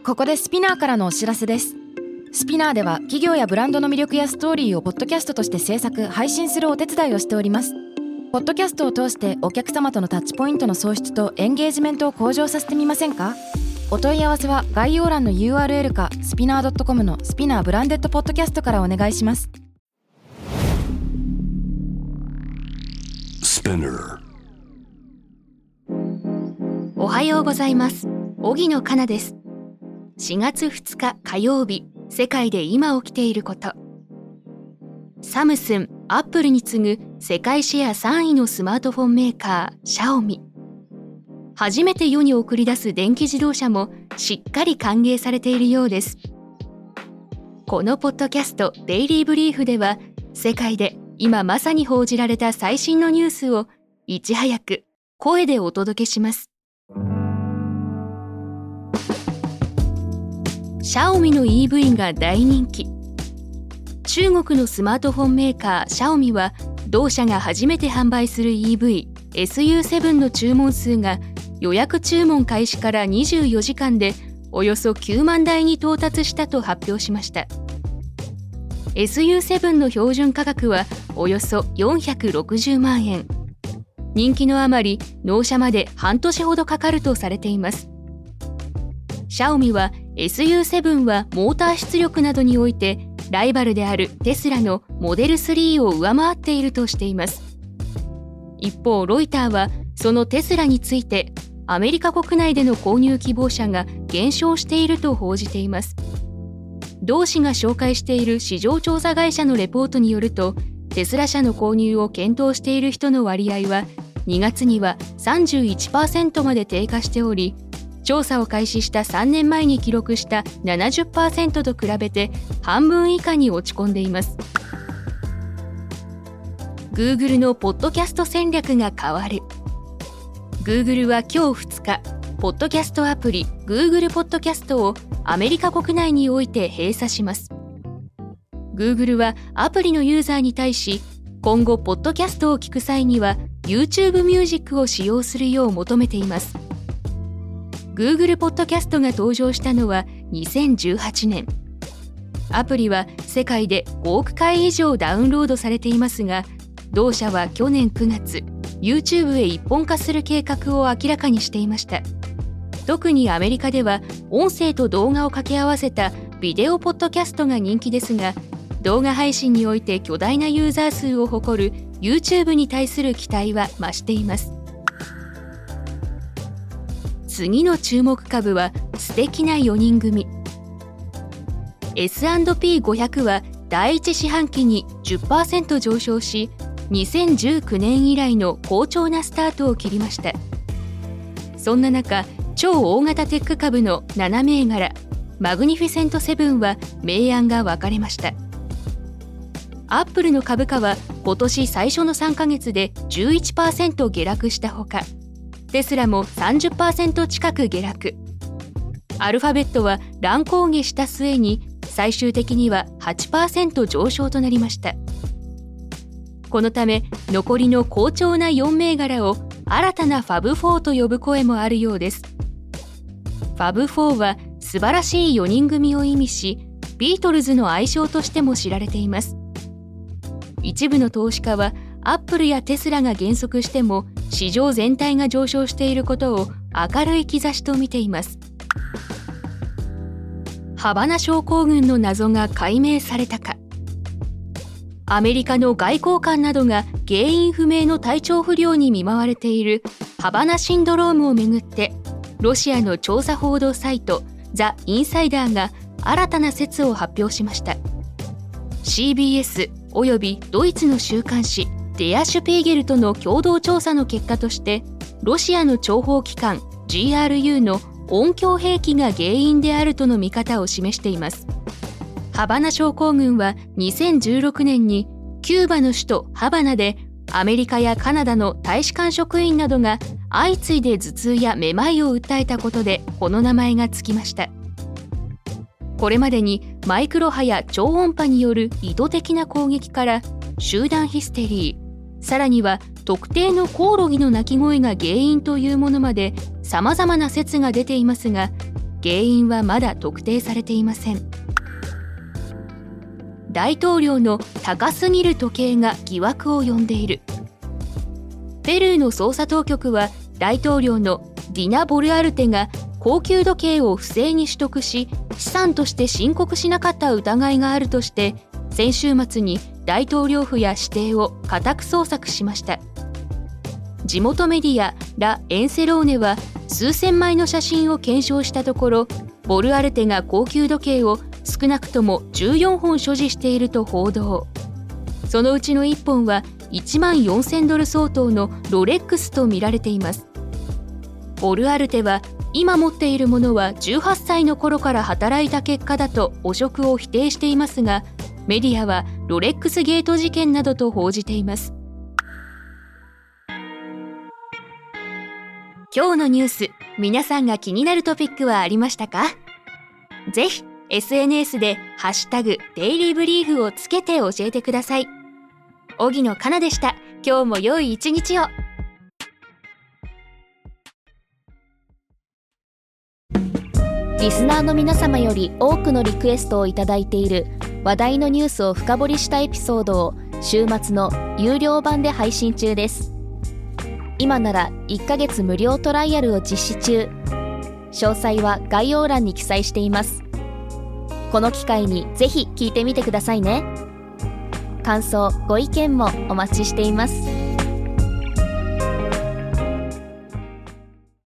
ここでスピナーからのお知らせです。スピナーでは企業やブランドの魅力やストーリーをポッドキャストとして制作・配信するお手伝いをしております。ポッドキャストを通してお客様とのタッチポイントの創出とエンゲージメントを向上させてみませんか？お問い合わせは概要欄の URL かスピナー .com のスピナーブランデッドポッドキャストからお願いします。 おはようございます。荻野かなです。4月2日火曜日、世界で今起きていること。サムスン、アップルに次ぐ世界シェア3位のスマートフォンメーカー、シャオミ。初めて世に送り出す電気自動車もしっかり歓迎されているようです。このポッドキャスト、デイリーブリーフでは、世界で今まさに報じられた最新のニュースをいち早く声でお届けします。シャオミの EV が大人気。中国のスマートフォンメーカーシャオミは、同社が初めて販売する EV SU7 の注文数が予約注文開始から24時間でおよそ9万台に到達したと発表しました。 SU7 の標準価格はおよそ460万円。人気のあまり納車まで半年ほどかかるとされています。シャオミは SU7 はモーター出力などにおいてライバルであるテスラのモデル3を上回っているとしています。一方、ロイターはそのテスラについてアメリカ国内での購入希望者が減少していると報じています。同誌が紹介している市場調査会社のレポートによると、テスラ車の購入を検討している人の割合は2月には 31% まで低下しており、調査を開始した3年前に記録した 70% と比べて半分以下に落ち込んでいます。 Google のポッドキャスト戦略が変わる。 Google は今日2日、ポッドキャストアプリ Google ポッドキャストをアメリカ国内において閉鎖します。 Google はアプリのユーザーに対し、今後ポッドキャストを聞く際には YouTube ミュージックを使用するよう求めています。Google ポッドキャストが登場したのは2018年。アプリは世界で5億回以上ダウンロードされていますが、同社は去年9月、YouTube へ一本化する計画を明らかにしていました。特にアメリカでは音声と動画を掛け合わせたビデオポッドキャストが人気ですが、動画配信において巨大なユーザー数を誇る YouTube に対する期待は増しています。次の注目株は素敵な4人組。 S&P500 は第1四半期に 10% 上昇し、2019年以来の好調なスタートを切りました。そんな中、超大型テック株の7銘柄マグニフィセント7は明暗が分かれました。アップルの株価は今年最初の3ヶ月で 11% 下落したほか、テスラも 30% 近く下落。アルファベットは乱高下した末に最終的には 8% 上昇となりました。このため残りの好調な4銘柄を新たなファブ4と呼ぶ声もあるようです。ファブ4は素晴らしい4人組を意味し、ビートルズの愛称としても知られています。一部の投資家はアップルやテスラが減速しても市場全体が上昇していることを明るい兆しと見ています。ハバナ症候群の謎が解明されたか。アメリカの外交官などが原因不明の体調不良に見舞われているハバナシンドロームをめぐって、ロシアの調査報道サイトザ・インサイダーが新たな説を発表しました。 CBS およびドイツの週刊誌デア・シュピーゲルとの共同調査の結果として、ロシアの諜報機関 GRU の音響兵器が原因であるとの見方を示しています。ハバナ症候群は2016年にキューバの首都ハバナでアメリカやカナダの大使館職員などが相次いで頭痛やめまいを訴えたことでこの名前がつきました。これまでにマイクロ波や超音波による意図的な攻撃から集団ヒステリー、さらには特定のコオロギの鳴き声が原因というものまで様々な説が出ていますが、 原因はまだ特定されていません。大統領の高すぎる時計が疑惑を呼んでいる。ペルーの捜査当局は大統領のディナ・ボルアルテが高級時計を不正に取得し、資産として申告しなかった疑いがあるとして、先週末に大統領府や私邸を家宅捜索しました。地元メディアラ・エンセローネは数千枚の写真を検証したところ、ボルアルテが高級時計を少なくとも14本所持していると報道。そのうちの1本は1万4000ドル相当のロレックスと見られています。ボルアルテは今持っているものは18歳の頃から働いた結果だと汚職を否定していますが、メディアはロレックスゲート事件などと報じています。今日のニュース、皆さんが気になるトピックはありましたか？ぜひ SNS でハッシュタグデイリーブリーフをつけて教えてください。荻野かなでした。今日も良い一日を。 リスナーの皆様より多くのリクエストをいただいている話題のニュースを深掘りしたエピソードを週末の有料版で配信中です。今なら1ヶ月無料トライアルを実施中。詳細は概要欄に記載しています。この機会にぜひ聞いてみてくださいね。感想、ご意見もお待ちしています。